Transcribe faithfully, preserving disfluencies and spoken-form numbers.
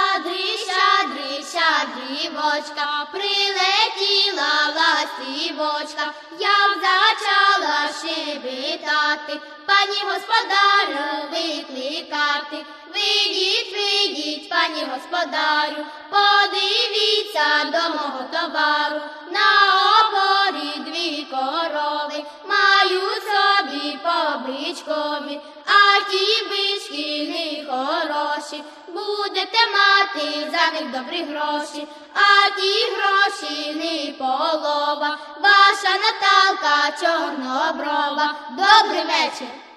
Щадрий, щадрий, щедрівочка, прилетіла ластівочка, як зачала щебетати, пані господарю викликати. Вийдіть, вийдіть, пані господарю, подивіться до мого товару. На опорі дві корови мають собі по бичкові, а ті бички не хороші. Будете мати за них добрі гроші, а ті гроші не полова. Ваша Наталка чорноброва. Добрий вечір!